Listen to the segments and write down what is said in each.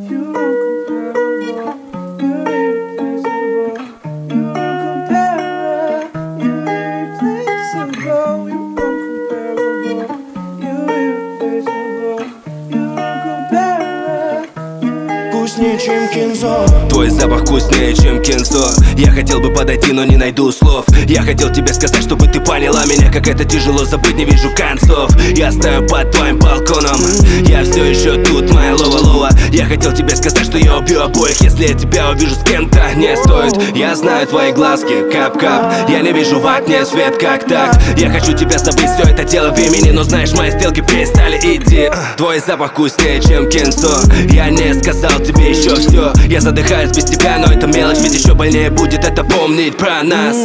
Вкуснее, чем кинзо. Твой запах вкуснее, чем кинзо. Я хотел бы подойти, но не найду слов. Я хотел тебе сказать, чтобы ты поняла меня, как это тяжело забыть, не вижу концов. Я стою под твоим балконом, я все еще тут, моя лова-лова. Я хотел тебе сказать, что я убью обоих, если я тебя увижу с кем-то. Не стоит, я знаю твои глазки, кап-кап. Я не вижу в окне свет, как так. Я хочу тебя забыть, все это дело времени, но знаешь, мои сделки перестали идти. Твой запах вкуснее, чем кинзо. Я не сказал тебе еще все. Я задыхаюсь без тебя, но это мелочь, ведь еще больнее будет это помнить про нас.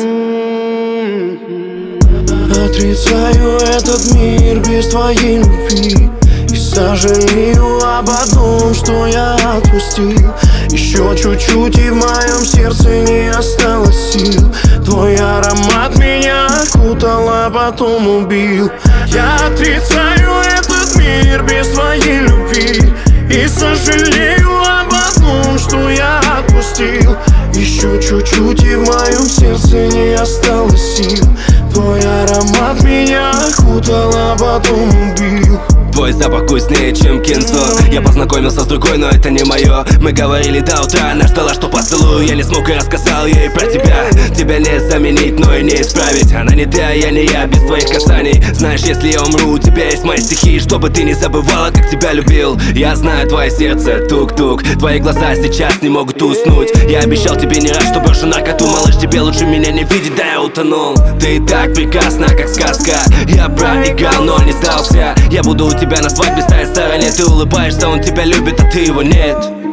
Отрицаю этот мир без твоей любви и сожалею об одном, что я отпустил. Еще чуть-чуть и в моем сердце не осталось сил. Твой аромат меня окутал, а потом убил. Я отрицаю этот мир без твоей любви и сожалею об одном, что я отпустил. Еще чуть-чуть и в моем сердце не осталось сил. Твой аромат меня окутал, а потом убил. Твой запах вкуснее, чем кинзо. Я познакомился с другой, но это не мое. Мы говорили до утра, она ждала, что поцелую. Я не смог и рассказал ей про тебя. Тебя не заменить, но и не исправить. Она не ты, а я не я, без твоих касаний. Знаешь, если я умру, у тебя есть мои стихи, чтобы ты не забывала, как тебя любил. Я знаю твое сердце, тук-тук. Твои глаза сейчас не могут уснуть. Я обещал тебе не раз, что брошу наркоту. Малыш, тебе лучше меня не видеть, да я утонул. Ты так прекрасна, как сказка. Я проиграл, но не сдался. Я буду у тебя на свадьбе стоять в стороне. Ты улыбаешься, он тебя любит, а ты его нет.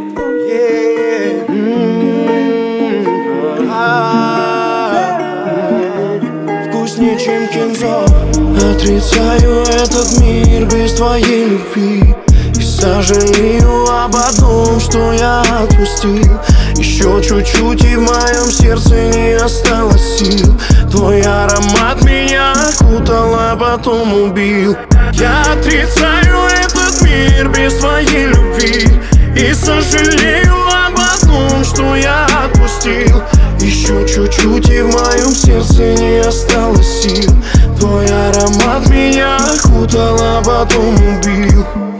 Вкуснее, чем кинзо. Отрицаю этот мир без твоей любви и сожалею об одном, что я отпустил. Еще чуть-чуть и в моем сердце не осталось сил. Твой аромат меня окутал, а потом убил. Я отрицаю этот мир без твоей любви и сожалею об одном, что я отпустил. Еще чуть-чуть и в моем сердце не осталось сил. Твой аромат меня окутал, а потом убил.